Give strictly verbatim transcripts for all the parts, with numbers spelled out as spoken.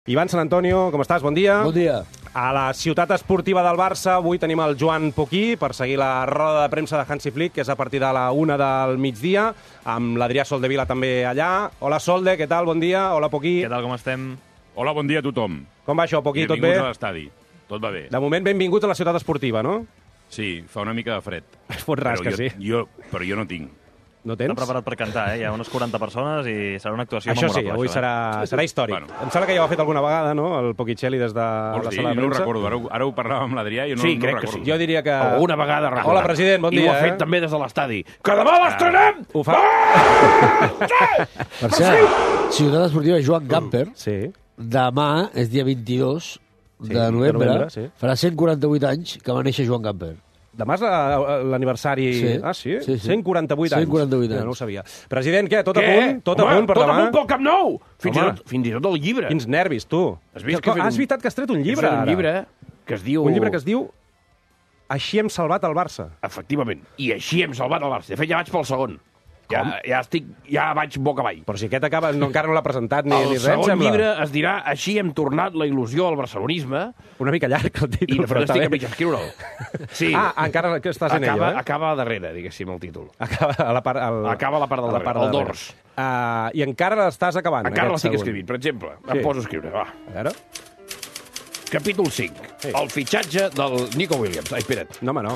Ivan San Antonio, com estàs? Bon dia. Bon dia. A la ciutat esportiva del Barça avui tenim el Joan Poquí per seguir la roda de premsa de Hansi Flick, que és a partir de la una del migdia, amb l'Adrià Soldevila també allà. Hola, Solde, què tal? Bon dia. Hola, Poquí. Què tal, com estem? Hola, bon dia a tothom. Com va això, Poquí? Tot bé? Benvinguts a l'estadi. Tot va bé. De moment, benvinguts a la ciutat esportiva, no? Sí, fa una mica de fred. Es fot ras, que jo, sí. Jo, però jo no tinc. No tens? Està preparat per cantar, eh? Hi ha unes quaranta persones i serà una actuació Això memorable. sí, avui això, serà, eh? serà històric. Bueno. Em sembla que ja ho ha fet alguna vegada, no?, el Poquicelli des de Vols la dir? sala de No ho premsa. recordo. Ara, ho- ara ho parlàvem amb l'Adrià i jo no, Sí, no crec ho que recordo. sí. Jo diria que... Alguna vegada regular. Hola, president, bon I dia. ho ha fet eh? també des de l'estadi. Que demà l'estrenem! Ho fa... Per cert, Ciutat Esportiva Joan Gamper, Sí. demà és dia vint-i-dos Sí, de novembre, de novembre, sí. farà cent quaranta-vuit anys que va néixer Joan Gamper. Demà és la- l'aniversari... Sí. Ah, sí? Sí, sí. cent quaranta-vuit anys. cent quaranta-vuit anys. No, no ho sabia. President, què? Tot a Què? punt? Tot a Home, punt per tot demà? a punt pel Camp Nou! Fins i, Home. tot, fins i tot el llibre. Quins nervis, tu. Has vist Que- que he fet Has un- veritat que has tret un llibre, He fet ara. un llibre que es diu... Un llibre que es diu Així hem salvat el Barça. Efectivament. I així hem salvat el Barça. De fet, ja vaig pel segon. Ja, ja, estic, ja vaig boca avall. Però si aquest acaba, no, encara no l'ha presentat ni, ni El res, em segon sembla. llibre es dirà Així hem tornat la il·lusió al barcelonisme Una mica llarg, el i títol, de però fet està estic a bé. mig escriure'l. Sí. Ah, encara que estàs en acaba, ello, eh? acaba darrere, diguéssim, el títol. Acaba a la part... El, Acaba a la part del a darrere, de el darrere. dors. Uh, I encara l'estàs acabant, Encara aquest l'estic segon. escrivint. Per exemple, Sí. em poso a escriure, va. A veure... Capítol cinc. Sí. El fitxatge del Nico Williams. Ai, espera't. No, home, no.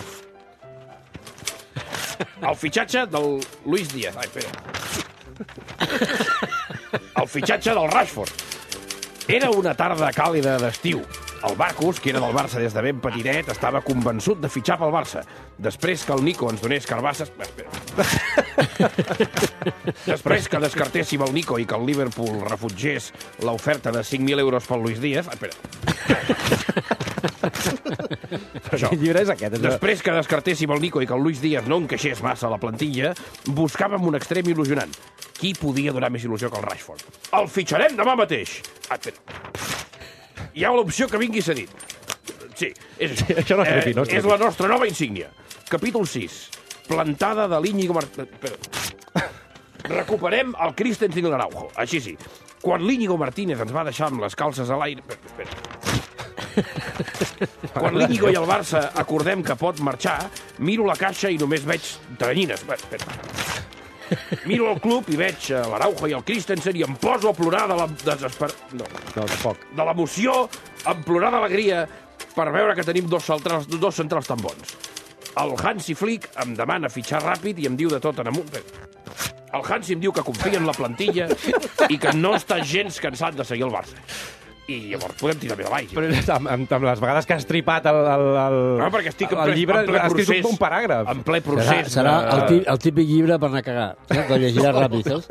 El fitxatge del Luis Díaz. Ai, espera. El fitxatge del Rashford. Era una tarda càlida d'estiu. El Bacus, que era del Barça des de ben petitet, estava convençut de fitxar pel Barça. Després que el Nico ens donés carbasses... Espera. Després que descartéssim el Nico i que el Liverpool refutgés l'oferta de cinc mil euros pel Luis Díaz... Espera. Això. Quin llibre és aquest? És Després que descartéssim el Nico i que el Luis Díaz no encaixés massa a la plantilla, buscàvem un extrem il·lusionant. Qui podia donar més il·lusió que el Rashford? El fitxarem demà mateix. Ah, espera. Hi ha l'opció que vingui cedit. Sí, és això. Això no es trepi, no es és trepi. la nostra nova insígnia. Capítol sis. Plantada de l'Íñigo Martínez... Espera. Recuperem el Christensen i l'Araujo. Així sí. Quan l'Íñigo Martínez ens va deixar amb les calces a l'aire... Espera. Quan l'Íñigo i el Barça acordem que pot marxar, miro la caixa i només veig teranyines. Bé, espera. Miro el club i veig eh, l'Araujo i el Christensen i em poso a plorar de la desesper... No, No, tampoc. de l'emoció, em plorar d'alegria per veure que tenim dos centrals, dos centrals tan bons. El Hansi Flick em demana fitxar ràpid i em diu de tot en amunt... El Hansi em diu que confia en la plantilla i que no està gens cansat de seguir el Barça. I llavors podem tirar més avall. Però amb, amb, amb les vegades que has tripat el, el, el, No, perquè estic en el ple, llibre, en ple has escrit procés. un, un paràgraf. En ple Serà, procés. serà de- el, tí, el típic llibre per anar a cagar, saps? Que llegiràs ràpid, saps?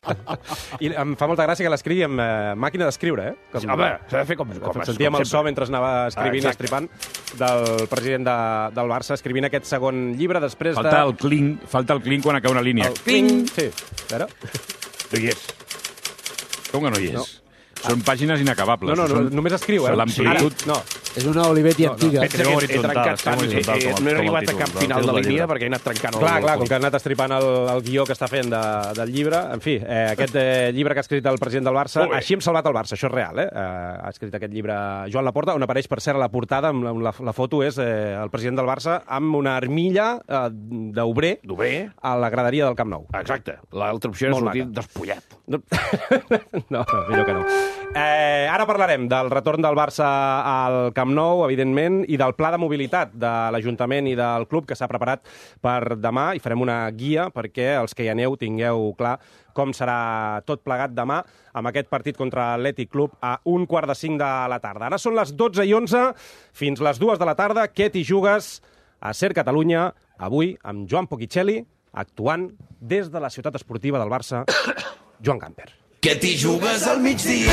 I em fa molta gràcia que l'escrigui amb eh, màquina d'escriure, eh? Com, Sí, home, s'ha de fer com, com, sentíem com el so sempre. mentre anava escrivint i Ah, exacte. estripant del president de, del Barça, escrivint aquest segon llibre després Falta de... el clink, falta el clink quan acaba una línia. El cling. Sí, a veure. No hi és. Com que no hi és? No. Són pàgines inacabables. No, no, no, Són... només escriu, eh? L'amplitud... Ara, no, És una Olivetti No, no, antiga. Pensa que he, he horitzontal, trencat estem tant, he, horitzontal he, com el- no he com el arribat a títol cap del- final del de la llibre. línia perquè he anat trencant el... clar, clar, el- com que ha anat estripant el, el guió que està fent de, del llibre. En fi, eh, aquest eh, llibre que ha escrit el president del Barça, Molt bé. Així hem salvat el Barça, això és real, eh? eh? Ha escrit aquest llibre Joan Laporta, on apareix, per cert, a la portada, amb la, amb la, la foto és eh, el president del Barça amb una armilla eh, d'obrer D'obrer. a la graderia del Camp Nou. Exacte. L'altra opció era Molt sortir maca. despullat. No, no, millor que no. Eh, ara parlarem del retorn del Barça al Camp Nou, evidentment, i del pla de mobilitat de l'Ajuntament i del club que s'ha preparat per demà, i farem una guia perquè els que hi aneu tingueu clar com serà tot plegat demà amb aquest partit contra l'Atlètic Club a un quart de cinc de la tarda. Ara són les dotze i onze, fins les dues de la tarda, què t'hi jugues a Ser Catalunya, avui amb Joan Poquicelli, actuant des de la ciutat esportiva del Barça, Joan Gamper. Que t'hi jugues al migdia,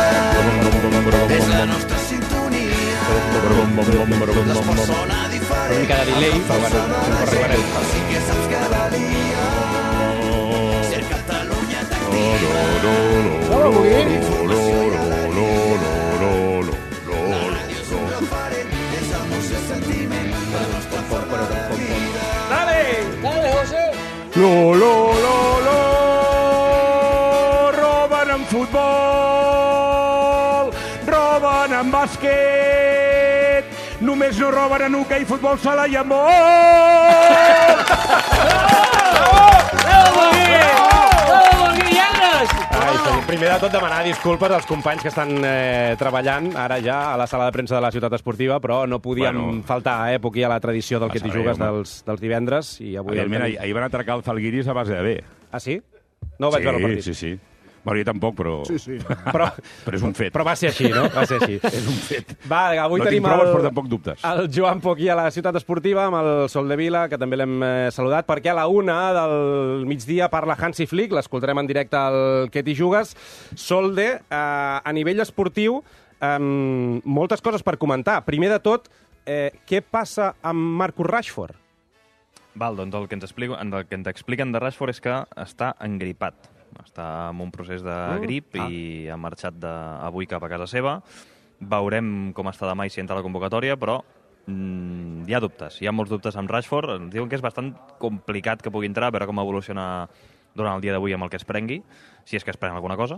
és la nostra sintonia. L'esport sona diferent. Una mica de delay, però bueno, no arribarem. Sí que saps cada dia. Ser Catalunya t'activa. La ràdio és un referent, és emoció i sentiment. La nostra forma de vida. Lo, lo, lo, lo, roben en futbol, roben en bàsquet, només no roben en hoquei, futbol sala i amor. Ai, sí. Primer de tot, demanar disculpes als companys que estan eh, treballant ara ja a la sala de premsa de la Ciutat Esportiva, però no podíem Bueno. faltar, eh, Poquí, a la tradició del que t'hi Passa jugues res, home. dels, dels divendres. I avui el Evidentment, tenim. ahir, ahir van atracar el Zalgiris a base de bé. Ah, sí? No ho vaig sí, veure el partit. Sí, sí. Bueno, jo tampoc, però... Sí, sí. Però, però és un fet. Però va ser així, no? Va ser així. És un fet. Va, avui no tenim tinc proves, el, però tampoc dubtes. el Joan Poquí a la Ciutat Esportiva amb el Sol de Vila, que també l'hem eh, saludat, perquè a la una del migdia parla Hansi Flick, l'escoltarem en directe al Que t'hi jugues. Solde, eh, a nivell esportiu, eh, moltes coses per comentar. Primer de tot, eh, què passa amb Marcus Rashford? Val, doncs el que ens explico, el que ens expliquen de Rashford és que està engripat. Està en un procés de grip ah. i ha marxat de, avui cap a casa seva. Veurem com està demà i si entra a la convocatòria, però mm, hi ha dubtes. Hi ha molts dubtes amb Rashford. Ens diuen que és bastant complicat que pugui entrar, a veure com evoluciona durant el dia d'avui amb el que es prengui, si és que es pren alguna cosa,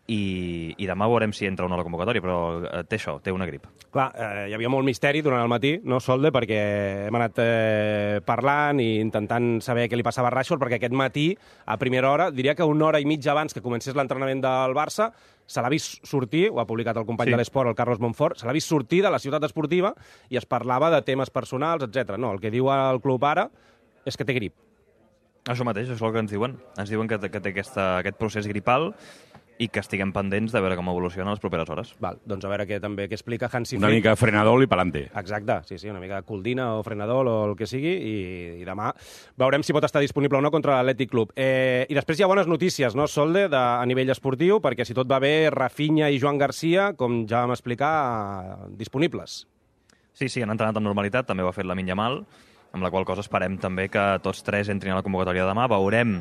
i, i demà veurem si entra o no a la convocatòria, però eh, té això, té una grip. Clar, eh, hi havia molt misteri durant el matí, no, Solde, perquè hem anat eh, parlant i intentant saber què li passava a Rashford, perquè aquest matí, a primera hora, diria que una hora i mitja abans que comencés l'entrenament del Barça, se l'ha vist sortir, ho ha publicat el company Sí. de l'Esport, el Carlos Montfort, se l'ha vist sortir de la Ciutat Esportiva i es parlava de temes personals, etcètera. No, el que diu el club ara és que té grip. Això mateix, això és el que ens diuen. Ens diuen que, que té aquesta, aquest procés gripal i que estiguem pendents de veure com evoluciona les properes hores. Val, doncs a veure què també què explica Hansi Una Flick. mica de frenadol i pa'lante. Exacte, sí, sí, una mica de coldina o frenadol o el que sigui, i, i demà veurem si pot estar disponible o no contra l'Atlètic Club. Eh, I després hi ha bones notícies, no, Solde, de, a nivell esportiu, perquè si tot va bé, Rafinha i Joan Garcia, com ja vam explicar, disponibles. Sí, sí, han entrenat amb normalitat, també ho ha fet la Yamal, amb la qual cosa esperem també que tots tres entrin a la convocatòria demà. Veurem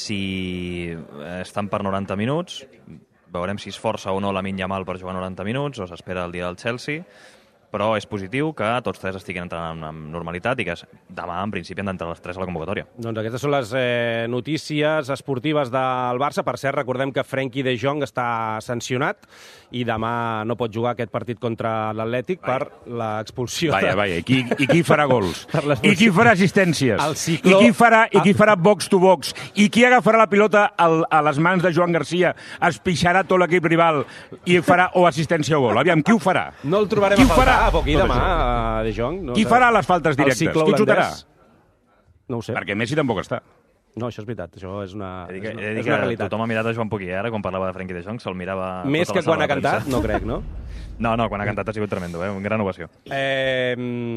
si estan per noranta minuts, veurem si es força o no la Yamal per jugar noranta minuts, o s'espera el dia del Chelsea, però és positiu que tots tres estiguin entrant amb normalitat i que demà, en principi, han d'entrar les tres a la convocatòria. Doncs aquestes són les eh, notícies esportives del Barça. Per cert, recordem que Frenkie de Jong està sancionat i demà no pot jugar aquest partit contra l'Atlètic per l'expulsió. Vaja, de... vaja, i qui, i qui farà gols? Per l'expulsió. I qui farà assistències? El cicló- I qui farà, i qui farà box to box? I qui agafarà la pilota al, a les mans de Joan Garcia, es pixarà tot l'equip rival i farà o assistència o gol? Aviam, qui ho farà? No el trobarem Qui a ho farà? faltar, Poquí, Tot demà, això. a De Jong. No Qui sé. farà les faltes El directes? cicle Qui xutarà? holandès? No ho sé. Perquè Messi tampoc està. No, això és veritat. Això és una, He dit que, és una, he dit és una que realitat. tothom ha mirat a Joan Poquí, ara, quan parlava de Frenkie de Jong, se'l mirava... Més tota que la quan sala ha de cantat, premsa. no crec, no? No, no, quan ha cantat ha sigut tremendo, eh? Un gran ovació. Eh,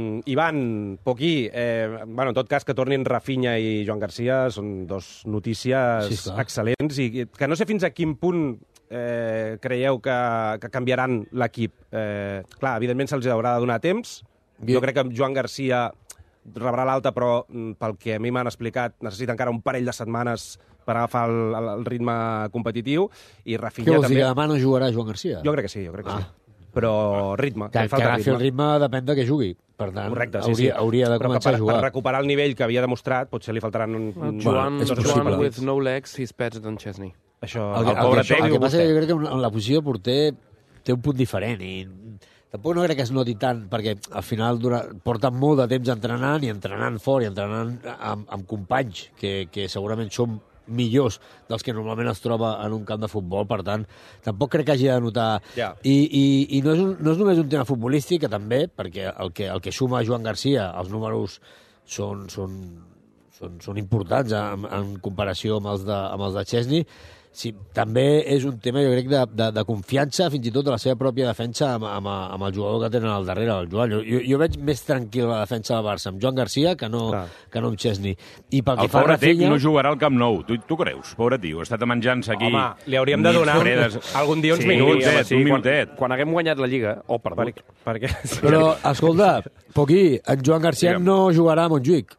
Ivan, Poquí, eh, bueno, en tot cas que tornin Rafinha i Joan Garcia són dos notícies Sí, clar. excel·lents i que no sé fins a quin punt eh, creieu que, que canviaran l'equip. Eh, clar, evidentment se'ls haurà de donar temps. Jo crec que Joan Garcia rebrà l'alta, però mm, pel que a mi m'han explicat necessita encara un parell de setmanes per agafar el, el, el ritme competitiu, i Què Rafinha vols dir, també... que demà no jugarà Joan Garcia? Jo crec que sí, jo crec que Ah. sí. Però ritme, Que, li que falta agafi el ritme. ritme depèn de què jugui. Per tant, Correcte, sí, hauria, sí. hauria de Però que començar per, a jugar. per recuperar el nivell que havia demostrat, potser li faltaran un, un, Joan, és dos possible. Joan with partits. no legs, he's better than Chesney. Això, El, el, que- el, pobre que, el Teo, que passa vostè. és que jo crec que en la posició de porter té un punt diferent i tampoc no crec que es noti tant, perquè al final dura, porten molt de temps entrenant i entrenant fort i entrenant amb, amb companys que, que segurament són millors dels que normalment es troba en un camp de futbol, per tant, tampoc crec que hagi de notar... Ja. I, i, i no, és un, no és només un tema futbolístic, que també, perquè el que, el que suma Joan Garcia, els números són, són, són, són importants en, en comparació amb els de, amb els de Chesney. Sí, també és un tema, jo crec, de, de, de confiança, fins i tot de la seva pròpia defensa amb, amb, amb el jugador que tenen al darrere, el Joan. Jo, jo veig més tranquil la defensa del Barça amb Joan Garcia que no, Clar. que no amb Chesney. I pel El que fa a pobre Tec Rafinha... no jugarà al Camp Nou. Tu, tu creus? Pobre tio, està menjant-se aquí... Home, li hauríem de nits donar fredes. algun dia uns Sí, minuts. minutet, eh, un quan, minutet. quan haguem guanyat la Lliga, o perdut, Per, perquè... Sí. Però, escolta, Poquí, en Joan Garcia Digue'm. no jugarà a Montjuïc.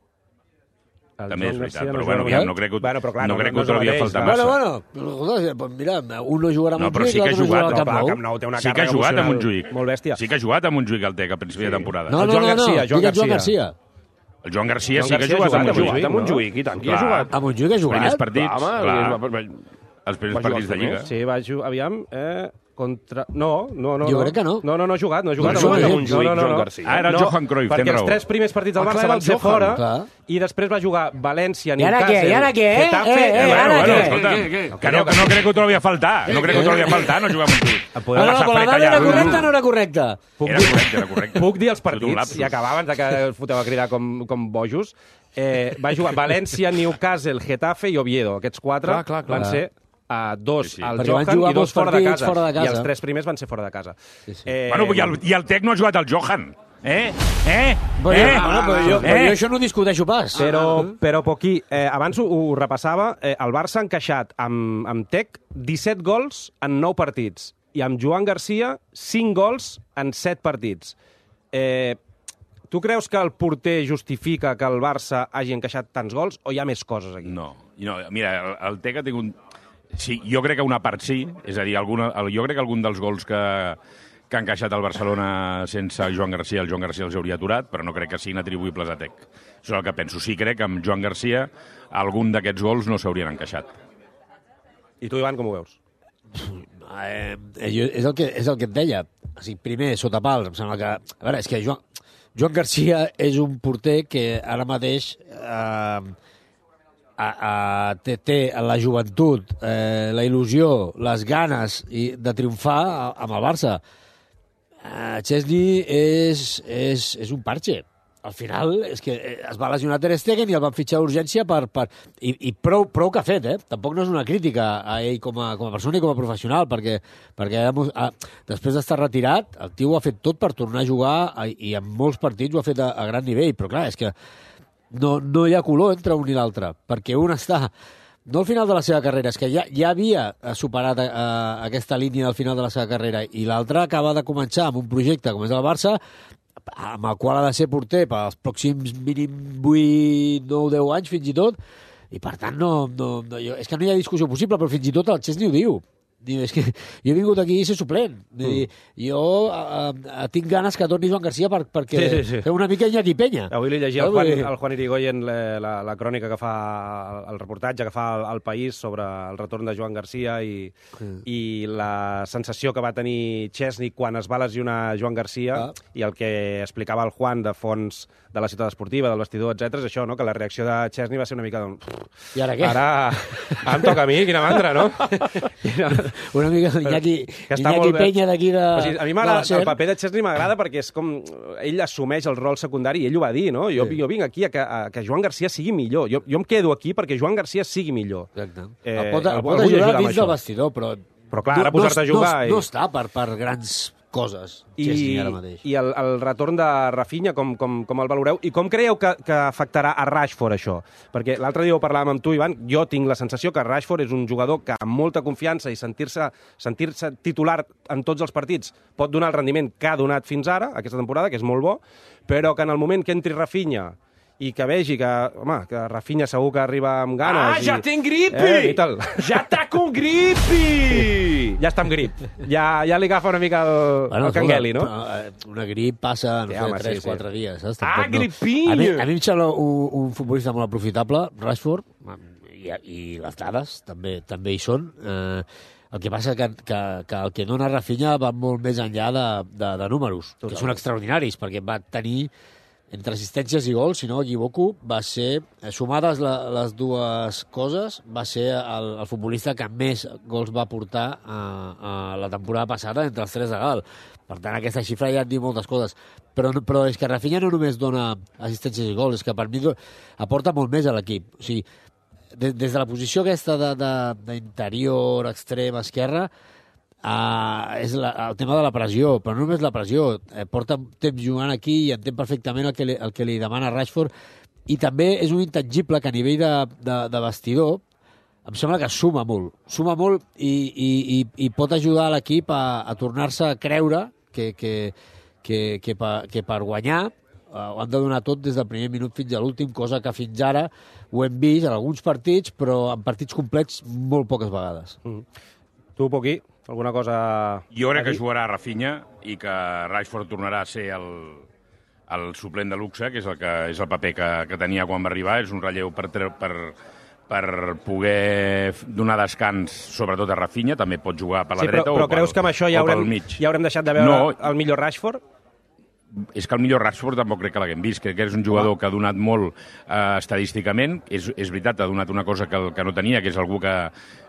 El També és Joan veritat, Garcia però no bueno, jugarà ja mai. no crec que, Bueno, però clar, no no- crec no que és el t'hauria mateix, faltat no? massa. Bueno, bueno, escolta, pues mira, un no jugarà a No, però Montjuïc, sí que ha l'altre no jugat, jugarà al No, Camp però el Nou. Camp Nou té una Sí que ha càrrega jugat a emocional Montjuïc. molt bèstia. Sí que ha jugat a Montjuïc el Tec a principi de temporada. No, El no, Joan no, no, Garcia, Joan digue Joan Garcia. Garcia. El Joan Garcia Joan sí que ha Garcia jugat a ha jugat a Montjuïc. a Montjuïc, i tant, que hi ha Clar. jugat. A Montjuïc ha Els primers jugat? partits, Home, clar. va- va- Els primers va jugar partits de els Lliga. primers. Sí, va jugar, aviam, eh, Contra... No, no, no. Jo no. crec que no. No, no, no ha jugat, no ha jugat. No, No, no, no, no, no, Joan no, no. Garcia. Ah, era el No, Johan Cruyff, perquè tens els raó. tres primers partits del Ah, Barça clar, van el ser Johan, fora clar. i després va jugar València, I ara Newcastle, què? I ara què, eh? Getafe... Eh, eh, Bueno, ara bueno, què? escolta, Què, què, què? que no, que no crec que ho trobi a faltar. No crec que ho trobi a faltar, no jugar amb tu. Ah, no, no, però la dada era correcta o no era correcta? Era correcte, era correcte. Puc dir els Tot un partits lapsus. i acabar abans de que el foteu a cridar com, com bojos. Eh, va jugar València, Newcastle, Getafe i Oviedo. Aquests quatre Clar, clar, clar. van ser uh, dos Sí, sí. al Perquè van Johan jugar i dos molts fora de, partits casa. fora de casa. I els tres primers van ser fora de casa. Sí, sí. Eh, Bueno, i el, i el Tec no ha jugat al Johan. Eh? Eh? Bueno, eh? bueno, però jo, però jo això no ho discuteixo pas. Però, però poquí, eh, abans ho, ho repassava, eh, el Barça ha encaixat amb, amb Tec disset gols en nou partits i amb Joan Garcia cinc gols en set partits. Eh, tu creus que el porter justifica que el Barça hagi encaixat tants gols o hi ha més coses aquí? No, no mira, el, el Tec ha tingut... Sí, jo crec que una part sí, és a dir, alguna, el, jo crec que algun dels gols que, que ha encaixat el Barcelona sense Joan Garcia, el Joan Garcia els hauria aturat, però no crec que siguin atribuïbles a Tec. Això és el que penso. Sí crec que amb Joan Garcia algun d'aquests gols no s'haurien encaixat. I tu, Ivan, com ho veus? Eh, jo, és, el que, és el que et deia. O sigui, primer, sota pals, em sembla que... A veure, és que Joan, Joan Garcia és un porter que ara mateix eh, a, a, té, té la joventut, eh, la il·lusió, les ganes i, de triomfar a, amb el Barça. Eh, Chesney és, és, és un parche. Al final és que es va lesionar Ter Stegen i el van fitxar d'urgència per, per, i, i prou, prou que ha fet, eh? Tampoc no és una crítica a ell com a, com a persona i com a professional, perquè, perquè a, després d'estar retirat, el tio ho ha fet tot per tornar a jugar a, i en molts partits ho ha fet a, a gran nivell, però clar, és que no, no hi ha color entre un i l'altre, perquè un està no al final de la seva carrera, és que ja, ja havia superat a, a, aquesta línia al final de la seva carrera i l'altre acaba de començar amb un projecte com és el Barça, amb el qual ha de ser porter pels pròxims mínim vuit, nou, deu anys fins i tot, i per tant no, no, no, jo, és que no hi ha discussió possible, però fins i tot el Chesney ho diu. Diu, és que jo he vingut aquí a ser suplent. Mm. Jo a, a, tinc ganes que torni Joan Garcia per, perquè Sí, sí, sí. feu una mica Iñaki Penya. Avui li llegia al Juan, al Juan Irigoyen la, la, la crònica que fa, el reportatge que fa al, al País sobre el retorn de Joan Garcia i, mm. i la sensació que va tenir Chesney quan es va lesionar Joan Garcia ah. i el que explicava el Juan de fons de la ciutat esportiva, del vestidor, etcètera, és això, no? Que la reacció de Chesney va ser una mica... Doncs, I ara què? Ara, ara em toca a mi, quina mandra, no? Una mica Iñaki, que està Iñaki molt bé. Penya d'aquí de... O sigui, a mi m'agrada, el paper de Chesney m'agrada perquè és com... Ell assumeix el rol secundari i ell ho va dir, no? Jo, sí. jo vinc aquí a que, a que Joan Garcia sigui millor. Jo, jo em quedo aquí perquè Joan Garcia sigui millor. Exacte. Eh, el pot, el el pot vull ajudar ajudar amb dins això. del vestidor, però... Però clar, ara posar-te a jugar No, i- no està per, per grans coses, Chesney, ara mateix. I el, el retorn de Rafinha, com, com, com el valoreu? I com creieu que, que afectarà a Rashford, això? Perquè l'altre dia ho parlàvem amb tu, Ivan, jo tinc la sensació que Rashford és un jugador que amb molta confiança i sentir-se sentir-se titular en tots els partits pot donar el rendiment que ha donat fins ara, aquesta temporada, que és molt bo, però que en el moment que entri Rafinha i que vegi que, home, que Rafinha segur que arriba amb ganes... Ah, ja i... tem gripe! Eh, i tal. Ja tá com gripe! Ja està amb grip. Ja, ja li agafa una mica el, el cangueli, no? Però, eh, una grip passa, no Sí, sé, home, sí, tres, sí. quatre dies. Saps? Ah, Tampoc no. gripinha! A mi, a mi em sembla un, un futbolista molt aprofitable, Rashford, i, i les dades també també hi són. Eh, el que passa que, que, que el que dona Rafinha va molt més enllà de, de, de números, Total. que són extraordinaris, perquè va tenir entre assistències i gols, si no m'equivoco, va ser, sumades la, les dues coses, va ser el, el futbolista que més gols va portar a, a la temporada passada entre els tres de Gal. Per tant, aquesta xifra ja et diu moltes coses. Però, però és que Rafinha no només dona assistències i gols, és que per mi aporta molt més a l'equip. O sigui, des, des de la posició aquesta d'interior, extrem, esquerra, Uh, és la, el tema de la pressió, però no només la pressió, eh, porta temps jugant aquí i entén perfectament el que, li, el que li demana Rashford, i també és un intangible que a nivell de, de, de vestidor em sembla que suma molt, suma molt i, i, i, i pot ajudar l'equip a, a tornar-se a creure que, que, que, que, per, que per guanyar uh, ho han de donar tot des del primer minut fins a l'últim, cosa que fins ara ho hem vist en alguns partits, però en partits complets molt poques vegades. Mm. Tu, Poquí, alguna cosa... Jo crec que jugarà Rafinha i que Rashford tornarà a ser el, el suplent de luxe, que és el, que, és el paper que, que tenia quan va arribar. És un relleu per, per, per poder donar descans, sobretot a Rafinha, també pot jugar per la sí, però, dreta però o, pel, creus que amb això ja o pel haurem, mig. ja haurem deixat de veure No. el millor Rashford? És que el millor Rashford tampoc crec que l'haguem vist. Crec que és un jugador que ha donat molt eh, estadísticament. És, és veritat, ha donat una cosa que, que no tenia, que és algú que...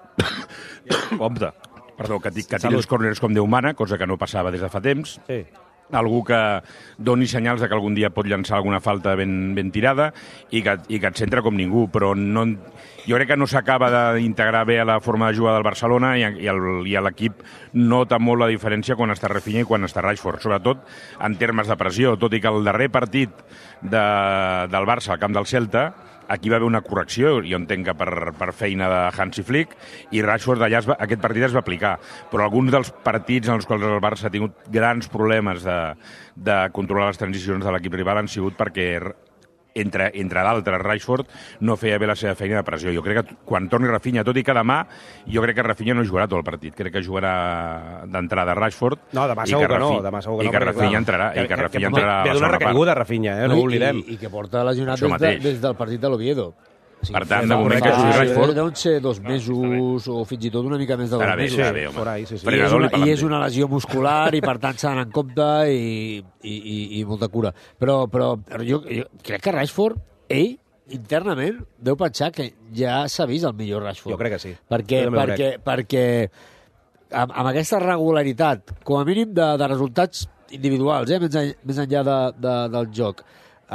Compte. Perdó, que, que tiri els corners com Déu mana, cosa que no passava des de fa temps. Sí. Algú que doni senyals de que algun dia pot llançar alguna falta ben, ben tirada i que, i que et centra com ningú, però no, jo crec que no s'acaba d'integrar bé a la forma de jugar del Barcelona i, i, el, i l'equip nota molt la diferència quan està Rafinha i quan està Rashford, sobretot en termes de pressió, tot i que el darrer partit de, del Barça al camp del Celta aquí va haver una correcció, jo entenc que per, per feina de Hansi Flick, i Rashford allà es va, aquest partit es va aplicar. Però alguns dels partits en els quals el Barça ha tingut grans problemes de, de controlar les transicions de l'equip rival han sigut perquè, entre, entre d'altres, Rashford no feia bé la seva feina de pressió. Jo crec que quan torni Rafinha, tot i que demà, jo crec que Rafinha no jugarà tot el partit. Crec que jugarà d'entrada Rashford. No, demà segur que no. Demà segur que I no, que perquè, Rafinha clar, entrarà. I que Rafinha que, entrarà ve a la d'una segona recaiguda, part. Rafinha, eh? No ho oblidem. I, I que porta lesionat Això des, de, mateix. des del partit de l'Oviedo. O sigui, Per tant, fa- de moment fa- que jugui Rashford. Deuen ser dos mesos o fins i tot una mica més de dos Estarà bé, mesos. estarà bé, home. Por ahí, sí, sí. I és, Frenador una, li parlen I és bé. una lesió muscular i per tant s'ha d'anar en compte i, i, i, i molta cura. Però, però jo, jo crec que Rashford, ell, internament, deu pensar que ja s'ha vist el millor Rashford. Jo crec que sí. Perquè, Jo també ho perquè, perquè amb, amb aquesta regularitat, com a mínim de, de resultats individuals, eh, més, en, més enllà de, de, del joc,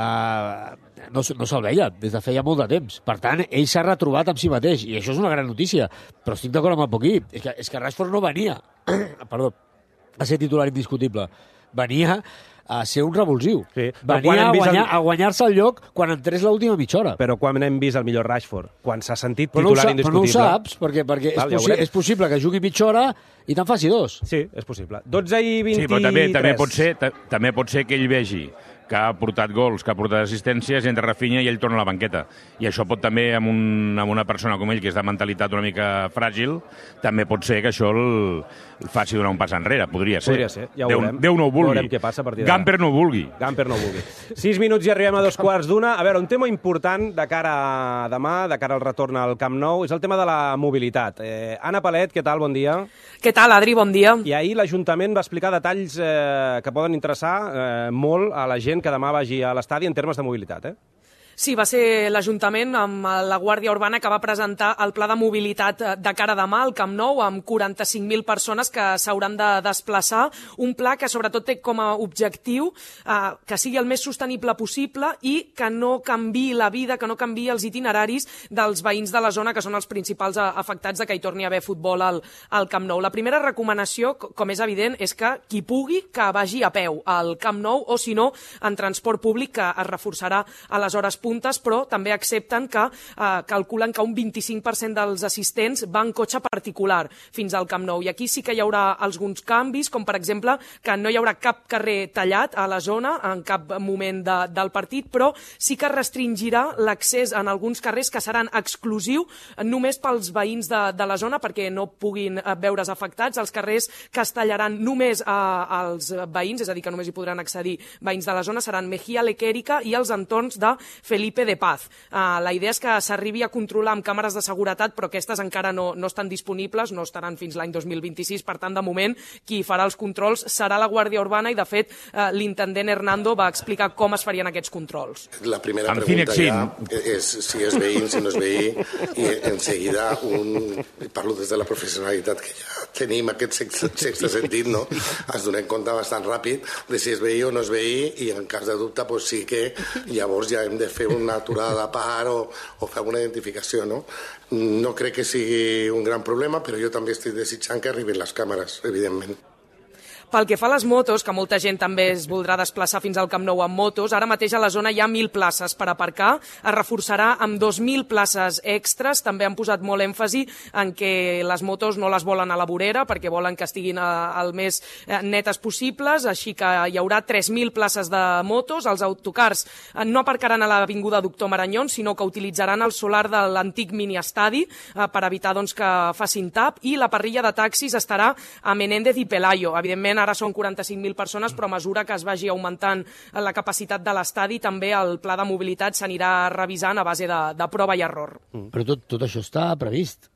Uh, no, no se'l veia des de feia molt de temps. Per tant, ell s'ha retrobat amb si mateix, i això és una gran notícia. Però estic d'acord amb el Poquí. És que, és que Rashford no venia perdó, a ser titular indiscutible. Venia a ser un revulsiu. Sí. Però quan Venia hem a, vist guanyar, el- a guanyar-se el lloc quan entrés l'última mitja hora. Però quan hem vist el millor Rashford? Quan s'ha sentit Però no, ho titular sa, però no ho indiscutible? saps, perquè, perquè Val, és, ja ho possi veurem. és possible que jugui mitja hora i te'n faci dos. Sí, és possible. dotze i vint-i-tres. Sí, però també, també, pot ser, ta, també pot ser que ell vegi que ha portat gols, que ha portat assistències, entra Rafinha i ell torna a la banqueta. I això pot també, amb, un, amb una persona com ell, que és de mentalitat una mica fràgil, també pot ser que això el, el faci donar un pas enrere. Podria ser. Podria ser, ja ho Déu, veurem. Déu no ho vulgui. Veurem què passa a partir d'ara. Gamper no ho vulgui. Gamper no ho vulgui. Sis minuts i arribem a dos quarts d'una. A veure, un tema important de cara a demà, de cara al retorn al Camp Nou, és el tema de la mobilitat. Eh, Anna Palet, què tal? Bon dia. Què tal, Adri? Bon dia. I ahir l'Ajuntament va explicar detalls eh, que poden interessar eh, molt a la gent que demà vagi a l'estadi en termes de mobilitat, eh? Sí, va ser l'Ajuntament amb la Guàrdia Urbana que va presentar el pla de mobilitat de cara a demà al Camp Nou amb quaranta-cinc mil persones que s'hauran de desplaçar. Un pla que sobretot té com a objectiu eh, que sigui el més sostenible possible i que no canviï la vida, que no canviï els itineraris dels veïns de la zona que són els principals afectats de que hi torni a haver futbol al, al Camp Nou. La primera recomanació, com és evident, és que qui pugui que vagi a peu al Camp Nou o, si no, en transport públic, que es reforçarà a les hores puntes, però també accepten que eh, calculen que un vint-i-cinc per cent dels assistents van en cotxe particular fins al Camp Nou. I aquí sí que hi haurà alguns canvis, com per exemple que no hi haurà cap carrer tallat a la zona en cap moment de, del partit, però sí que restringirà l'accés en alguns carrers que seran exclusius només pels veïns de, de la zona perquè no puguin eh, veure's afectats. Els carrers que es tallaran només eh, als veïns, és a dir, que només hi podran accedir veïns de la zona, seran Mejía Lequérica i els entorns de Felipe de Paz. Uh, la idea és que s'arribi a controlar amb càmeres de seguretat, però aquestes encara no, no estan disponibles, no estaran fins l'any dos mil vint-i-sis, per tant, de moment, qui farà els controls serà la Guàrdia Urbana i, de fet, uh, l'intendent Hernando va explicar com es farien aquests controls. La primera Amb pregunta Cinexin. ja és si és veí, si no és veí, i enseguida un, parlo des de la professionalitat que ja tenim aquest sexte, sexte sentit, no? Es donem compte bastant ràpid de si és veí o no és veí, i en cas de dubte pues sí que llavors ja hem de fer una aturada de part o, o fer una identificació, no? No crec que sigui un gran problema, però jo també estic desitjant que arribin les càmeres, evidentment. Pel que fa a les motos, que molta gent també es voldrà desplaçar fins al Camp Nou amb motos, ara mateix a la zona hi ha mil places per aparcar, es reforçarà amb dos mil places extres, també han posat molt èmfasi en que les motos no les volen a la vorera perquè volen que estiguin el més netes possibles, així que hi haurà tres mil places de motos, els autocars no aparcaran a l'Avinguda Doctor Marañón, sinó que utilitzaran el solar de l'antic miniestadi per evitar doncs, que facin tap, i la parrilla de taxis estarà a Menéndez i Pelayo. Evidentment, moment ara són quaranta-cinc mil persones, però a mesura que es vagi augmentant la capacitat de l'estadi, també el pla de mobilitat s'anirà revisant a base de, de prova i error. Però tot, tot això està previst.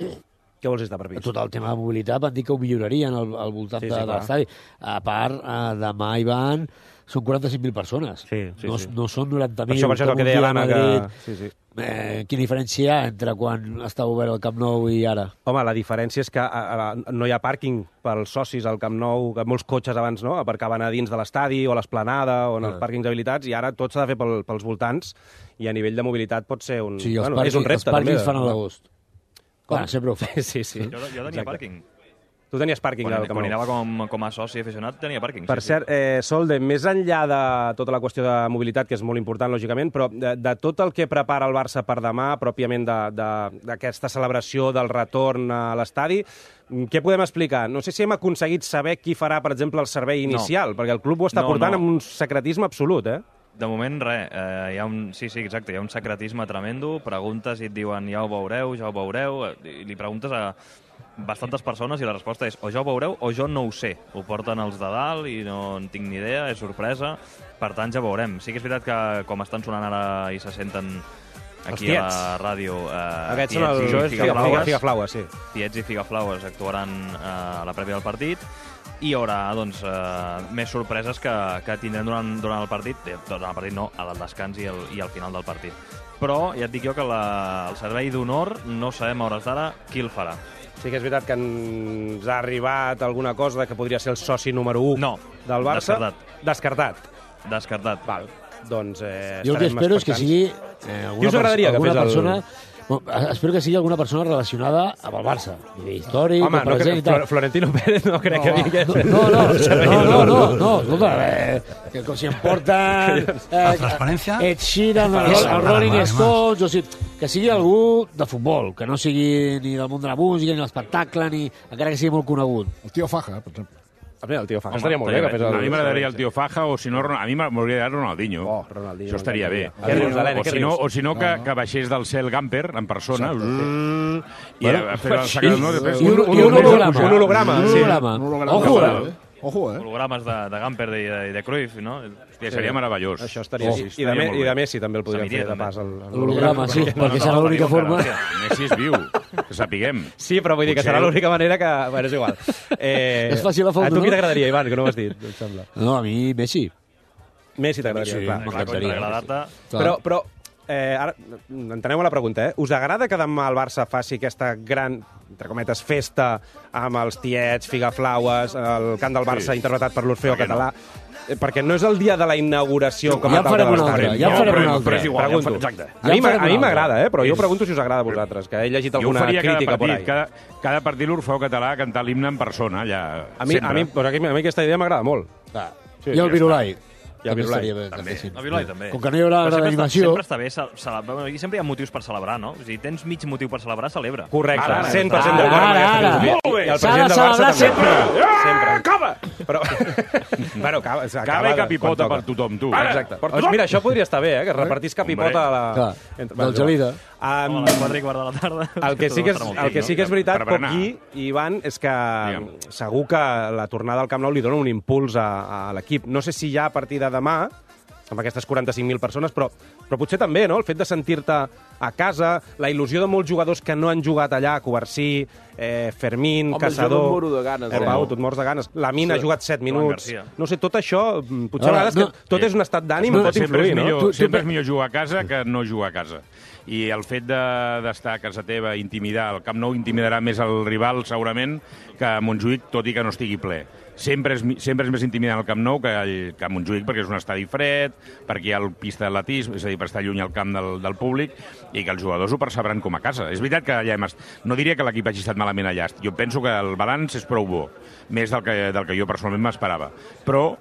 Què vols dir estar previst? Tot el tema de mobilitat van dir que ho millorarien al, al voltant Sí, sí, sí, de, de l'estadi. A part, eh, demà hi van... Són quaranta-cinc mil persones. Sí, sí, no, sí. no són noranta Per mil. això, per això és el que deia l'Anna, que... Sí, sí. Eh, quina diferència hi ha entre quan estava obert el Camp Nou i ara? Home, la diferència és que a, a, no hi ha pàrquing pels socis al Camp Nou, que molts cotxes abans no aparcaven a dins de l'estadi o a l'esplanada o en els pàrquings habilitats, i ara tot s'ha de fer pel, pels voltants, i a nivell de mobilitat pot ser un... Sí, els, bueno, pàrquing, és un repte, els pàrquings també. fan a l'agost. Clar, sempre ho fa. Sí, sí. Jo, jo tenia pàrquing. Tu tenies pàrquing Quan, al Camp quan Nou. anava com, com a soci aficionat tenia pàrquing. Per sí, cert, eh, Solde, més enllà de tota la qüestió de mobilitat, que és molt important, lògicament, però de, de tot el que prepara el Barça per demà, pròpiament d'aquesta celebració del retorn a l'estadi, què podem explicar? No sé si hem aconseguit saber qui farà, per exemple, el servei inicial, no. perquè el club ho està No, portant no. amb un secretisme absolut, eh? De moment, res. Eh, hi ha un, sí, sí, exacte. Hi ha un secretisme tremendo. Preguntes i et diuen ja ho veureu, ja ho veureu. I li preguntes a bastantes persones i la resposta és o ja ho veureu o jo no ho sé. Ho porten els de dalt i no en tinc ni idea, és sorpresa. Per tant, ja veurem. Sí que és veritat que com estan sonant ara i se senten aquí a la ràdio... Eh, Aquests són els Tiets i Figaflaues. Figaflaues, sí. Tiets i Figaflaues actuaran eh, a la prèvia del partit i hi haurà doncs, eh, més sorpreses que, que tindrem durant, durant el partit, eh, durant el partit no, al descans i, el, i al final del partit. Però ja et dic jo que la, el servei d'honor no sabem a hores d'ara qui el farà. Sí que és veritat que ens ha arribat alguna cosa que podria ser el soci número u No, del Barça. descartat. Descartat. Descartat. Val. Doncs eh, Jo el que estarem espero és que expectants. sigui eh, alguna, Qui us agradaria pers que alguna fes el- persona... Bueno, espero que sigui alguna persona relacionada amb el Barça. Històric, Home, no, present que, i tal. Flor- Florentino Pérez no crec que vingui. No, no, no, no, no, no, escolta, eh, que com si em porten eh, transparència. Ed Sheeran, el, Eso, el Rolling además. Stones, o sigui, que sigui algú de futbol, que no sigui ni del món de la música, ni de l'espectacle, ni encara que sigui molt conegut. El tío Faja, per exemple. Mira, el tio Faja Home, estaria molt bé estaria que fes bé. el... A mi m'agradaria el tio Faja, o si no, Ron- a mi m'hauria d'agrada Ronaldinho. Oh, Ronaldinho. Això estaria bé. Què rius, Helena, O què si no, rius? o si no que, que baixés del cel Gamper en persona mm, i Bueno, a fer el sagrado, no? Després, I un, un- i un un holograma. un holograma, Un sí. holograma. Un holograma. Ojo, Ojo, eh? Ojo, eh? Hologrames de, de Gamper i de, i de Cruyff, no? Hòstia, seria meravellós. Això estaria... Oh, I, de, estaria Me- molt I bé. de Messi també el podríem S'aniria, fer de també. pas. El, el L'holograma, sí, No, perquè no, serà no, l'única no, forma... no, Messi és viu, que sapiguem. Sí, però vull dir que Potser- serà l'única manera que... Bueno, és igual. Eh, És fàcil la foto, A tu no? qui t'agradaria, Ivan, que no ho has dit, em sembla. No, a mi Messi. Messi t'agradaria, Sí, clar. Clar, m'encantaria. per agradar-te... Però, però eh, ara, entenem la pregunta, eh? Us agrada que demà el Barça faci aquesta gran, entre cometes, festa amb els tiets, figaflaues, el cant del Barça Sí. interpretat per l'Orfeo Per què no? Català? Eh, Perquè no és el dia de la inauguració com Ja a en tal farem de una l'estadi. altra, ja en No, farem però- una però altra. és igual, ja en Pregunto. farem- exacte. A mi Ja en m'a- farem a mi una m'agrada, eh? Però jo És- pregunto si us agrada a vosaltres, que he llegit Jo alguna faria cada crítica por partit, ahí. cada, cada partit l'Orfeu Català a cantar l'himne en persona, allà, A mi, sempre. a mi, pues aquí, a mi aquesta idea m'agrada molt. Clar. Sí, I ja el Virulai. I el També Virulai, estaria bé, també. també, sí. El Virulai també. Com que no hi haurà Però sempre reanimació... Està, sempre està bé, ce- celebrar. Bueno, i sempre hi ha motius per celebrar, no? Si tens mig motiu per celebrar, celebra. Correcte, Ara, cent per cent ara, d'acord amb ara, aquesta ara. filosofia. Molt bé. I el S'ha de president del Barça celebrar també. sempre. Sempre. Acaba! Però... bueno, acaba, acaba Cava i de- capipota quan per toca. tothom, tu. Exacte. Per Doncs tothom. mira, això podria estar bé, eh? Que es repartís capipota a la... Clar, Entre- del Gelida. Um, Home, a les quatre i quart de la tarda... el que sí que és, Tot estarà molt el que bé, sí que és veritat, Per berenar. Poquí i Ivan, és que Digue'm. segur que la tornada al Camp Nou li dona un impuls a, a l'equip. No sé si ja a partir de demà, amb aquestes quaranta-cinc mil persones, però, però potser també, no? El fet de sentir-te a casa, la il·lusió de molts jugadors que no han jugat allà, Covarsí, eh, Fermín, Home, Caçador... jo no em moro de ganes, Eh, eh? Pau, tu et mors de ganes. La Mina Sí. ha jugat set Joan minuts. Garcia. No sé, tot això, mm, potser Ara, a vegades no. que tot és un estat d'ànim, No, pot sempre influir, és no? millor, Tu- tu sempre pe- és millor jugar a casa que no jugar a casa. I el fet de- d'estar a casa teva, intimidar, el Camp Nou intimidarà més el rival, segurament, que a Montjuïc, tot i que no estigui ple. Sempre és, mi- sempre és més intimidant el Camp Nou que, el, que a Montjuïc, perquè és un estadi fred, perquè hi ha el pista d'atletisme, és a dir, per estar lluny al camp del, del públic, i que els jugadors ho percebran com a casa. És veritat que allà hem est... No diria que l'equip hagi estat malament allà. Jo penso que el balanç és prou bo, més del que, del que jo personalment m'esperava. Però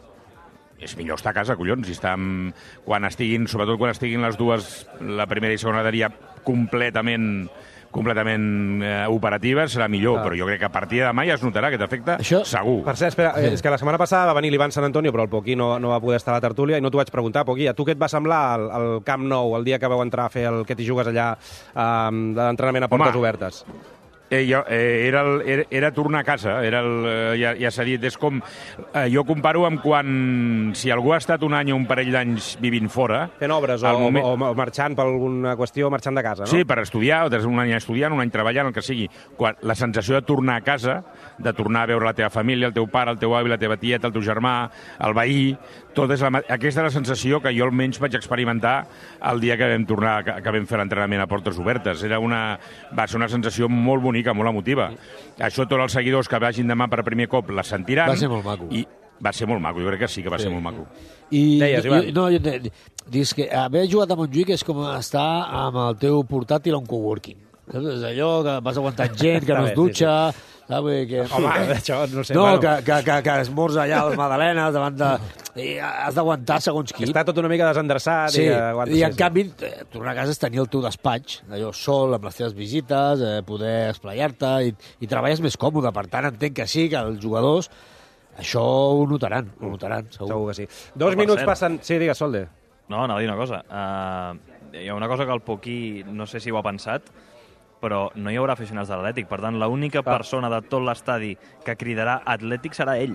és millor estar a casa, collons, i estar amb... quan estiguin, sobretot quan estiguin les dues, la primera i segona graderia, completament completament eh, operatives, serà millor, Ah. però jo crec que a partir de demà ja es notarà aquest efecte, Això- segur. Per cert, espera, eh, és que la setmana passada va venir l'Ivan Sant Antonio, però el Poquí no, no va poder estar a la tertúlia, i no t'ho vaig preguntar, Poquí, a tu què et va semblar el, el Camp Nou, el dia que vau entrar a fer el que t'hi jugues allà, eh, de l'entrenament a portes Home, obertes? Eh, jo, eh, era, el, era, era tornar a casa, era el, eh, ja, ja s'ha dit, és com... Eh, jo comparo amb quan, si algú ha estat un any o un parell d'anys vivint fora... Fent obres o, moment... o, o marxant per alguna qüestió, marxant de casa, no? Sí, per estudiar, o un any estudiant, un any treballant, el que sigui. Quan, la sensació de tornar a casa, de tornar a veure la teva família, el teu pare, el teu avi, la teva tieta, el teu germà, el veí, tot és la, aquesta és la sensació que jo almenys vaig experimentar el dia que vam tornar, que, que vam fer l'entrenament a portes obertes. Era una, va ser una sensació molt bonica, molt emotiva. Això tots els seguidors que vagin demà per primer cop la sentiran. Va ser molt maco. I va ser molt maco, jo crec que sí que va sí. ser molt maco. I, Deies, Ivan? I, no, jo, dius que haver jugat a Montjuïc és com estar amb el teu portàtil a un coworking. És allò que vas aguantant gent, que no es dutxa... Sí, sí. Que... Home, això no sé. No, bueno. que, que, que, que esmorza allà les magdalenes davant de... I has d'aguantar segons qui. Està tot una mica desendreçat. Sí, i, aguanta, i en sí, canvi, sí. tornar a casa és tenir el teu despatx, allò sol, amb les teves visites, eh, poder esplaiar-te, i, i treballes més còmode. Per tant, entenc que sí, que els jugadors això ho notaran, ho notaran, segur. Segur que sí. Dos no, minuts cert. passen... Sí, digues, Solde. No, anava a dir una cosa. Uh, hi ha una cosa que el Poquí, no sé si ho ha pensat, però no hi haurà aficionats de l'Atlètic. Per tant, l'única ah. persona de tot l'estadi que cridarà Atlètic serà ell.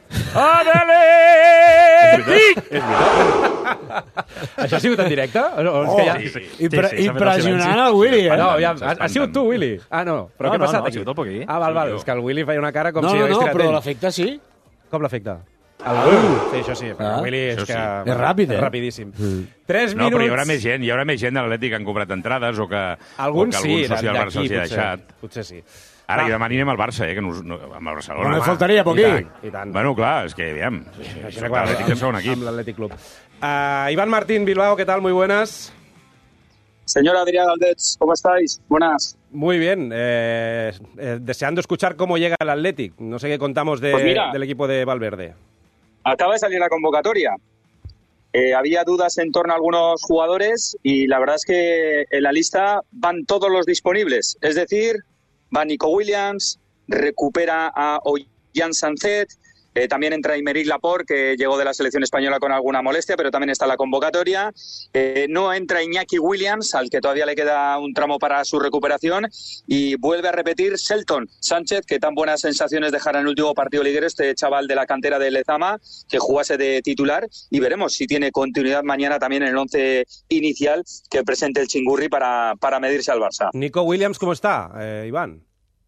Atlètic! És veritat. Això ha sigut en directe? No, oh, ja... sí, sí. Impre sí, sí, impressionant el Willy, eh? No, ja, ha, ha sigut tu, Willy? Ah, no. Però no, què ha passat no, no, aquí? Ha sigut el Poquí. Ah, val, val. És que el Willy feia una cara com no, si no, hagués no, tirat però ell. l'efecte sí. Com l'efecte? El Willy. Sí, això sí. Ah. Willy és això que... Sí. És ràpid, eh? Rapidíssim. Mm. Tres no, minuts... però hi haurà més gent, hi haurà més gent de l'Atlètic que han comprat entrades o que, algun o que sí, algun soci del Barça els hi ha deixat. Potser sí. Ara, ah. i demà anirem al Barça, eh, que no, no, amb el Barcelona. No me faltaria, Poquí. I tant, i tant. Bueno, clar, és que, aviam, sí, sí, l'Atlètic de segon equip. Amb l'Atlètic Club. Uh, Iván Martín, Bilbao, ¿qué tal? Muy buenas. Señor Adrián Aldets, ¿cómo estáis? Buenas. Muy bien. Eh, eh, deseando escuchar cómo llega el Athletic. No sé qué contamos de, pues mira, del equipo de Valverde. Acaba de salir la convocatoria. Eh, había dudas en torno a algunos jugadores y la verdad es que en la lista van todos los disponibles. Es decir, va Nico Williams, recupera a Ollán Sancet, eh, también entra Aymeric Laporte, que llegó de la selección española con alguna molestia, pero también está en la convocatoria. Eh, no entra Iñaki Williams, al que todavía le queda un tramo para su recuperación, y vuelve a repetir Shelton Sánchez, que tan buenas sensaciones dejará en el último partido liguero este chaval de la cantera de Lezama, que jugase de titular, y veremos si tiene continuidad mañana también en el once inicial que presente el Chingurri para, para medirse al Barça. Nico Williams, ¿cómo está, eh, Iván?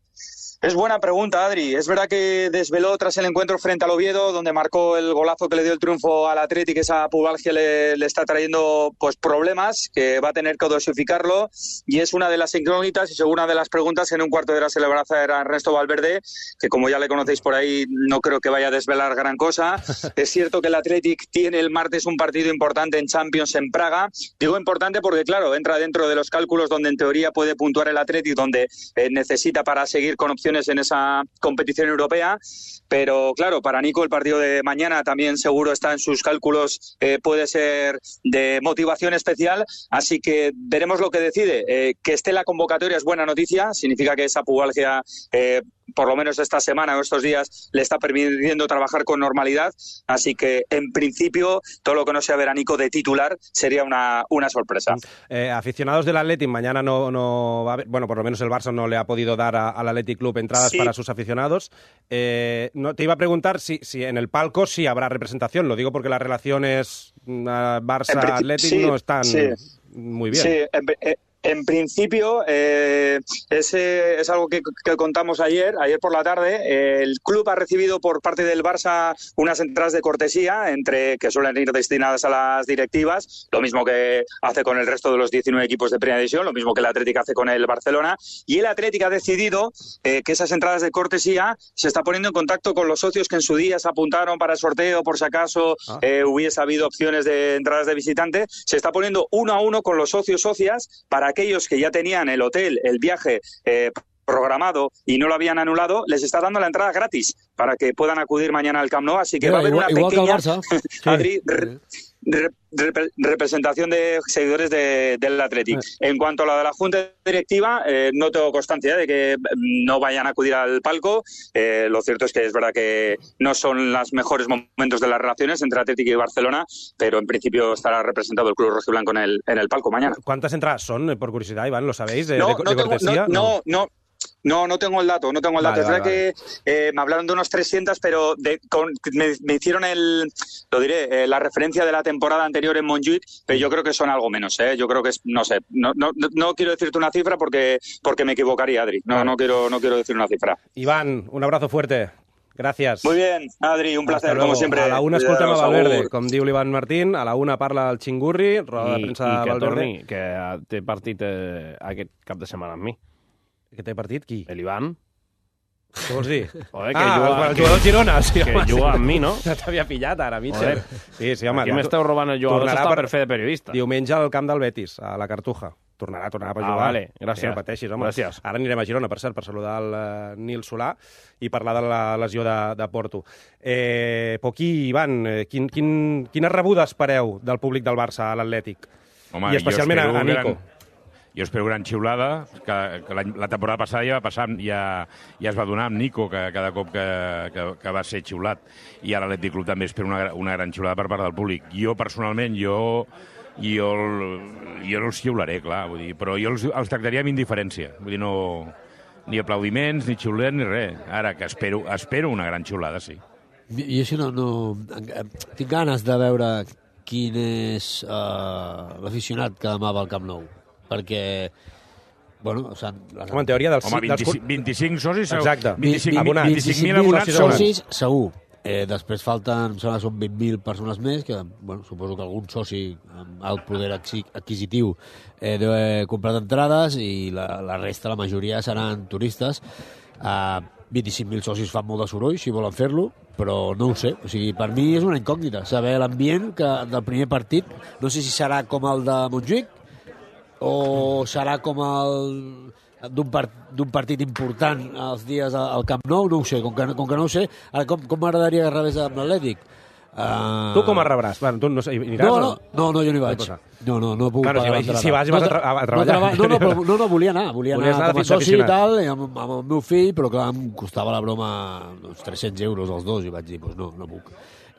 Es buena pregunta, Adri. Es verdad que desveló tras el encuentro frente al Oviedo, donde marcó el golazo que le dio el triunfo al Athletic. Esa pubalgia le, le está trayendo pues problemas, que va a tener que dosificarlo, y es una de las incógnitas y según una de las preguntas en un cuarto de hora se le va a hacer a Ernesto Valverde, que como ya le conocéis por ahí, no creo que vaya a desvelar gran cosa. Es cierto que el Athletic tiene el martes un partido importante en Champions en Praga. Digo importante porque, claro, entra dentro de los cálculos donde en teoría puede puntuar el Athletic, donde eh, necesita para seguir con opciones en esa competición europea, pero claro, para Nico el partido de mañana también seguro está en sus cálculos, eh, puede ser de motivación especial, así que veremos lo que decide. Eh, que esté en la convocatoria es buena noticia, significa que esa pubalgia eh, por lo menos esta semana o estos días le está permitiendo trabajar con normalidad, así que en principio todo lo que no sea ver a Nico de titular sería una, una sorpresa. Eh, aficionados del Athletic, mañana no, no va a haber, bueno, por lo menos el Barça no le ha podido dar a, al Athletic Club entradas sí. para sus aficionados. Eh, no, te iba a preguntar si, si en el palco sí habrá representación, lo digo porque las relaciones uh, Barça-Athletic sí, no están sí. muy bien. Sí, en, en, En principio, eh, ese es algo que, que contamos ayer, ayer por la tarde. Eh, el club ha recibido por parte del Barça unas entradas de cortesía, entre que suelen ir destinadas a las directivas, lo mismo que hace con el resto de los diecinueve equipos de Primera División, lo mismo que el Atlético hace con el Barcelona. Y el Atlético ha decidido eh, que esas entradas de cortesía se está poniendo en contacto con los socios que en su día se apuntaron para el sorteo, por si acaso ah. eh, hubiese habido opciones de entradas de visitante. Se está poniendo uno a uno con los socios socias para aquellos que ya tenían el hotel, el viaje eh, programado y no lo habían anulado, les está dando la entrada gratis para que puedan acudir mañana al Camp Nou, así que Mira, va a haber igual, una pequeña sí. Adri, re, re, re, representación de seguidores de, del Athletic. Sí. En cuanto a la de la Junta Directiva, eh, no tengo constancia de que no vayan a acudir al palco. Eh, lo cierto es que es verdad que no son los mejores momentos de las relaciones entre Atlético y Barcelona, pero en principio estará representado el club rojiblanco en el, en el palco mañana. ¿Cuántas entradas son, por curiosidad, Iván? ¿Lo sabéis? ¿De, no, de, no, de cortesía? No, no, no. No, no tengo el dato, no tengo el dato. Vale, es vale, verdad que eh, me hablaron de unos trescientos, pero de, con, me, me hicieron el, lo diré, eh, la referencia de la temporada anterior en Montjuïc, pero yo creo que son algo menos, ¿eh? Yo creo que es, no sé, no, no, no quiero decirte una cifra porque, porque me equivocaría, Adri. No, Vale. no quiero, no quiero decir una cifra. Iván, un abrazo fuerte. Gràcies. Muy bien, Adri, un placer, Hasta como luego. siempre. A la una escoltem a Cuidaos, Valverde, agur. com diu l'Ivan Martín, a la una parla el Xingurri, roda de I, premsa i de que Valverde. torni, que té partit eh, aquest cap de setmana amb mi. Que té partit? Qui? L'Ivan. Què vols dir? Joder, que ah, juga, el, el jugador del Girona. Sí, que home, juga sí. amb mi, no? No t'havia pillat ara, Mitchell. Joder. Sí, sí, home. Aquí m'esteu robant el jugador, Tornarà està per- per fer de periodista. Diumenge al camp del Betis, a la Cartuja. Tornarà, tornarà per Ah, jugar. vale, gràcies. Sí, no pateixis, home. Gràcies. Ara anirem a Girona, per cert, per saludar el uh, Nil Solà i parlar de la lesió de, de Porto. Eh, Poquí, Ivan, eh, quin, quin, quina rebuda espereu del públic del Barça a l'Atlètic? Home, I especialment a, jo a espero Nico. Gran, jo espero gran xiulada, que, que la, la temporada passada ja va passar, ja, ja es va donar amb Nico, que cada cop que, que, que va ser xiulat. I a l'Atlètic Club també espero una, una gran xiulada per part del públic. Jo, personalment, jo... jo, el- jo no els xiularé, clar, vull dir, però jo els, els tractaria amb indiferència. Vull dir, no... Ni aplaudiments, ni xiulets, ni res. Ara, que espero, espero una gran xiulada, sí. Jo sí no, no... Tinc ganes de veure quin és uh, l'aficionat que demà va al Camp Nou. Perquè, bueno... O sigui, Home, en teoria dels... Home, dels... vint-i-cinc, vint-i-cinc socis... segur. Exacte. vint-i-cinc Abonats. vint-i-cinc mil abonats segur. socis, segur. Eh, després falten, em sembla que són vint mil persones més, que bueno, suposo que algun soci amb alt poder adquisitiu eh, deu haver comprat entrades i la, la resta, la majoria, seran turistes. Eh, vint-i-cinc mil socis fan molt de soroll, si volen fer-lo, però no ho sé. O sigui, per mi és una incògnita saber l'ambient que del primer partit. No sé si serà com el de Montjuïc o serà com el d'un part, d'un partit important els dies al Camp Nou, no ho sé, com que, com que no ho sé, ara com, com m'agradaria que rebés amb l'Atlètic? Uh... Tu com el rebràs? Bueno, tu no sé, aniràs No, o no, no, no, jo no hi vaig. No, no, no puc Claro, pagar si, l'entrada. si vas, vas a, tra a treballar. No, no, no, però, no, no, volia anar, volia Volies anar, anar com a fins soci i aficionat. tal, i amb, amb el meu fill, però clar, em costava la broma uns tres-cents euros els dos, i vaig dir, pues no, no puc.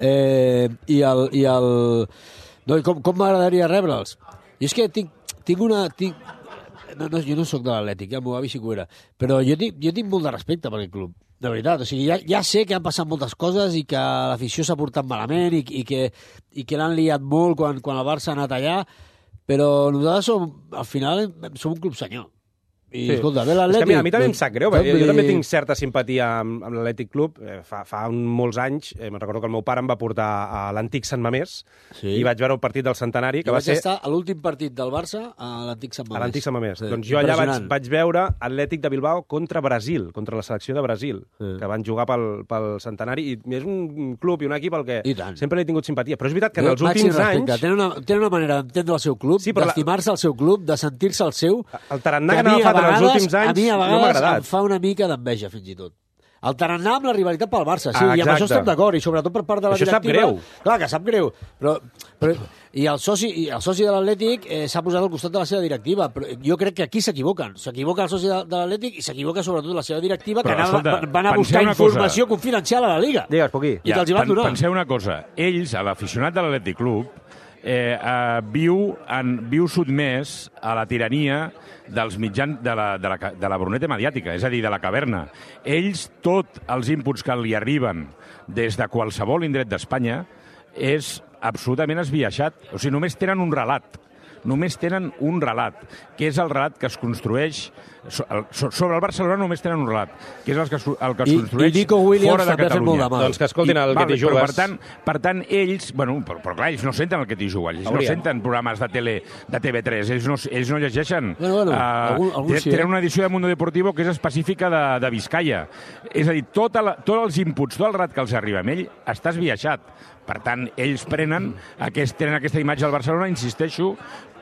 Eh, I el... I el no, i com, com m'agradaria rebre'ls? I és que tinc, tinc una... Tinc, no, no, jo no sóc de l'Atlètic, ja el meu avi sí que ho era, però jo tinc, jo tinc molt de respecte per aquest club, de veritat. O sigui, ja, ja sé que han passat moltes coses i que l'afició s'ha portat malament i, i que, i que l'han liat molt quan, quan el Barça ha anat allà, però nosaltres som, al final som un club senyor. I, Sí. escolta, ve És l'Atlètic... que a mi, a mi també em sap greu, perquè jo, jo també tinc Vull certa simpatia amb, amb l'Atlètic Club. Eh, fa, fa un, molts anys, eh, me'n recordo que el meu pare em va portar a l'antic Sant Mamés Sí. i vaig veure el partit del centenari, que jo va vaig ser estar a l'últim partit del Barça a l'antic Sant Mamés. a l'antic Sant Mamés. Sí. Doncs jo allà vaig, Impressionant. vaig veure Atlètic de Bilbao contra Brasil, contra la selecció de Brasil, Sí. que van jugar pel, pel centenari, i és un club i un equip al que I tant. sempre he tingut simpatia. Però és veritat que Jo, en els màxim últims respecte. anys... Tenen una, tenen una manera d'entendre el seu club, Sí, però la- d'estimar-se el seu club, de sentir-se el seu... El tarannà que a mi, n'ha a agafat en els vegades- últims anys a mi a no m'ha vegades agradat. em fa una mica d'enveja, fins i tot. El tarannà amb la rivalitat pel Barça, sí, Ah, i amb això exacte. estem d'acord, i sobretot per part de la Això sap directiva... greu. Clar, que sap greu, però... però i el soci, i el soci de l'Atlètic eh, s'ha posat al costat de la seva directiva, però jo crec que aquí s'equivoquen. S'equivoca el soci de, de l'Atlètic i s'equivoca sobretot la seva directiva, Però, que anava, escolta, van a penseu buscar una cosa. informació confidencial a la Liga. Digues, Poquí. I que els hi van pen- donar. Penseu una cosa. Ells, a l'aficionat de l'Atlètic Club, eh, eh, viu, en, viu sotmès a la tirania dels mitjans de la, de, la, de la bruneta mediàtica, és a dir, de la caverna. Ells, tot els inputs que li arriben des de qualsevol indret d'Espanya és absolutament esbiaixat. O sigui, només tenen un relat. Només tenen un relat, que és el relat que es construeix... so- el- so- Sobre el Barcelona només tenen un relat, que és el que es, el que es I- construeix i Nico Williams fora de també ha fet molt Catalunya. de mal. Doncs que escoltin el I- que t'hi però, jugues. Per tant, per tant, ells... Bueno, però, però clar, ells no senten el que t'hi jugues, ells Haurien. no senten programes de tele de T V tres, ells no, ells no llegeixen... Bueno, bueno, eh, algun- algun te- sí, eh? tenen una edició de Mundo Deportivo que és específica de, de Vizcaya. És a dir, tota la, tots els inputs, tot el rat que els arriba amb ell està esbiaixat. Per tant, ells prenen, aquest, tenen aquesta imatge del Barcelona, insisteixo,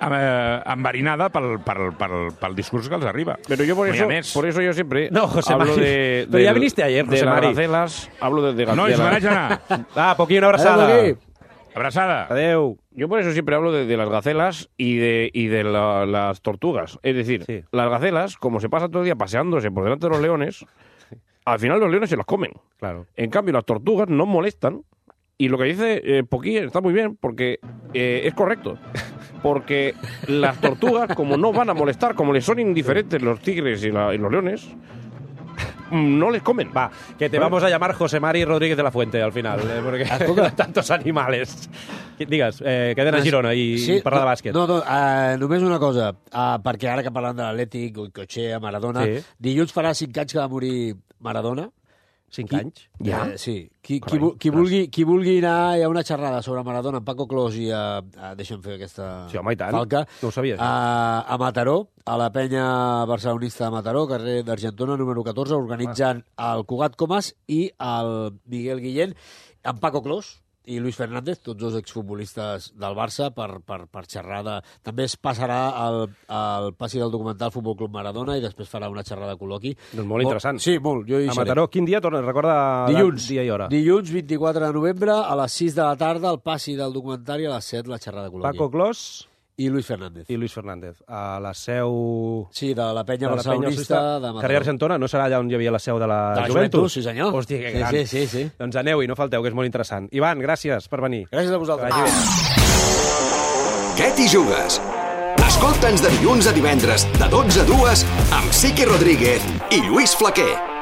eh, enverinada pel, pel, pel, pel discurs que els arriba. Pero yo por No hi ha eso, més. por eso yo siempre No, José hablo Mari. de, Pero ya del- viniste ayer, de José las Mari. gacelas, hablo de, de No, és gacelas. manats anar. Ah, Poquí, una abraçada. Adéu, Poquí. Abraçada. Adéu. Yo por eso siempre hablo de, de las gacelas y de, y de la- las tortugas. Es decir, Sí. las gacelas, como se pasa todo el día paseándose por delante de los leones, al final los leones se las comen. Claro. En cambio, las tortugas no molestan. Y lo que dice eh, Poquí está muy bien, porque eh, es correcto. Porque las tortugas, como no van a molestar, como les son indiferentes los tigres y, la- y los leones, no les comen. Va, que te vamos a llamar José Mari Rodríguez de la Fuente al final, eh, porque tantos animales. Digues, eh, queden a Girona i sí, parlar de bàsquet. No, no, uh, només una cosa, uh, perquè ara que parlant de l'Atlètic, Goicoechea, Maradona, sí. dilluns farà cinc anys que va morir Maradona. Cinc qui, anys? Ja? Eh, sí. Qui, qui, qui, vulgui, qui vulgui anar a una xerrada sobre Maradona amb Paco Clos i a... a deixa'm fer aquesta sí, home, i tant. falca. No ho sabies. A, a Mataró, a la penya barcelonista de Mataró, carrer d'Argentona, número catorze, organitzen ah. el Cugat Comas i el Miguel Guillén, amb Paco Clos i Luis Fernández, tots dos exfutbolistes del Barça, per, per, per xerrada. També es passarà el, el passi del documental Futbol Club Maradona i després farà una xerrada de col·loqui. Doncs molt interessant. Sí, molt. Jo hi a Mataró, quin dia torna? Recorda dilluns, dia i hora. Dilluns, vint-i-quatre de novembre, a les sis de la tarda, el passi del documentari, a les set, la xerrada de col·loqui. Paco Clos... I Luis Fernández. I Luis Fernández. A la seu... Sí, de la penya barcelonista de Mataró. Carrer Argentona, no serà allà on hi havia la seu de la, de la Juventus? Juventus? Sí, senyor. Hòstia, que sí, gran. Sí, sí, sí. Doncs aneu-hi, no falteu, que és molt interessant. Ivan, gràcies per venir. Gràcies a vosaltres. Ah. Què t'hi jugues? Escolta'ns de dilluns a divendres, de dotze a dues, amb Siqui Rodríguez i Lluís Flaquer.